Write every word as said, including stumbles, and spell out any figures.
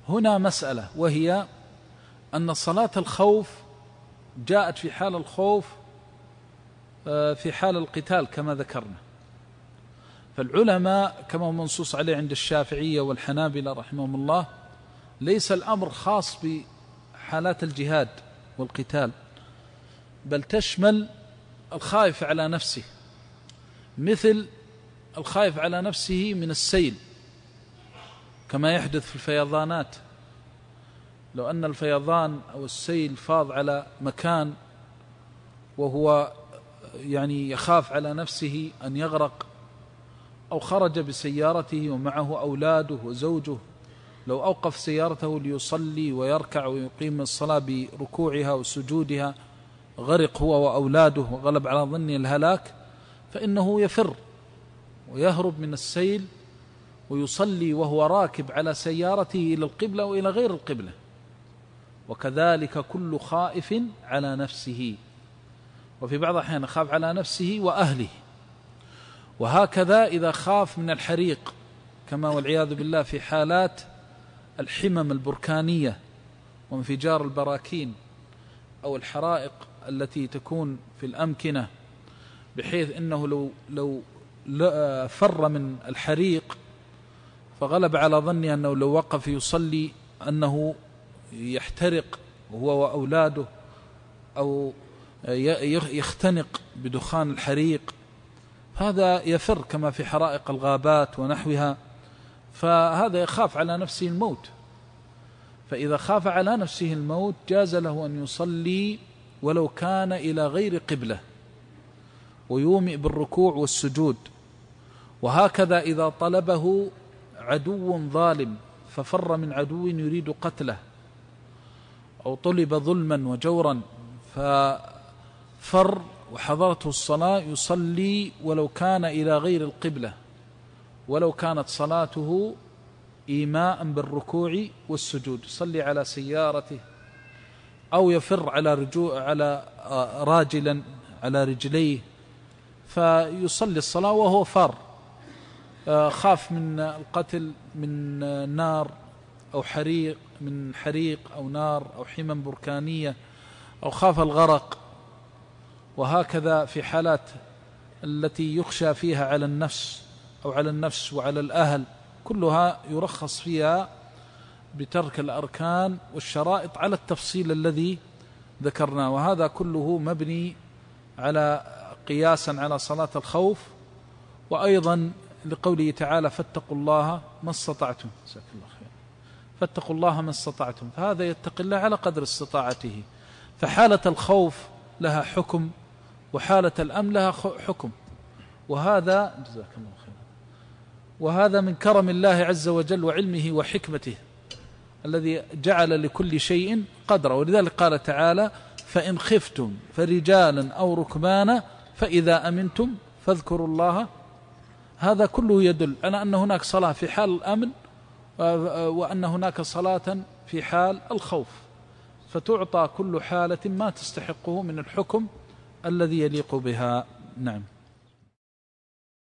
هنا مسألة، وهي أن صلاة الخوف جاءت في حال الخوف في حال القتال كما ذكرنا. فالعلماء كما هو منصوص عليه عند الشافعية والحنابلة رحمهم الله ليس الأمر خاص بحالات الجهاد والقتال، بل تشمل الخائف على نفسه، مثل الخائف على نفسه من السيل كما يحدث في الفيضانات. لو أن الفيضان أو السيل فاض على مكان وهو يعني يخاف على نفسه أن يغرق، أو خرج بسيارته ومعه أولاده وزوجه، لو أوقف سيارته ليصلي ويركع ويقيم الصلاة بركوعها وسجودها غرق هو وأولاده وغلب على ظنه الهلاك، فإنه يفر ويهرب من السيل ويصلي وهو راكب على سيارته إلى القبلة وإلى غير القبلة. وكذلك كل خائف على نفسه، وفي بعض الأحيان خاف على نفسه وأهله. وهكذا إذا خاف من الحريق كما والعياذ بالله في حالات الحمم البركانية وانفجار البراكين أو الحرائق التي تكون في الأمكنة، بحيث أنه لو, لو فر من الحريق فغلب على ظني أنه لو وقف يصلي أنه يحترق هو وأولاده أو يختنق بدخان الحريق، هذا يفر كما في حرائق الغابات ونحوها، فهذا يخاف على نفسه الموت. فإذا خاف على نفسه الموت جاز له أن يصلي ولو كان إلى غير قبلة ويومئ بالركوع والسجود. وهكذا إذا طلبه عدو ظالم ففر من عدو يريد قتله، أو طلب ظلما وجورا ففر وحضرته الصلاة، يصلي ولو كان إلى غير القبلة ولو كانت صلاته إيماء بالركوع والسجود، يصلي على سيارته أو يفر على رجوع على راجلا على رجليه فيصلي الصلاة وهو فار، خاف من القتل من نار أو حريق من حريق أو نار أو حمم بركانية، أو خاف الغرق. وهكذا في حالات التي يخشى فيها على النفس أو على النفس وعلى الأهل كلها يرخص فيها بترك الأركان والشرائط على التفصيل الذي ذكرناه. وهذا كله مبني على قياسا على صلاة الخوف، وأيضا لقوله تعالى فاتقوا الله ما استطعتم، فاتقوا الله ما استطعتم، فهذا يتقي الله على قدر استطاعته. فحالة الخوف لها حكم وحالة الأمن لها حكم، وهذا جزاك الله خيرا، وهذا من كرم الله عز وجل وعلمه وحكمته الذي جعل لكل شيء قدره. ولذلك قال تعالى فإن خفتم فرجالا أو ركبانا فإذا أمنتم فاذكروا الله. هذا كله يدل على أن هناك صلاة في حال الأمن وأن هناك صلاة في حال الخوف، فتعطى كل حالة ما تستحقه من الحكم الذي يليق بها. نعم.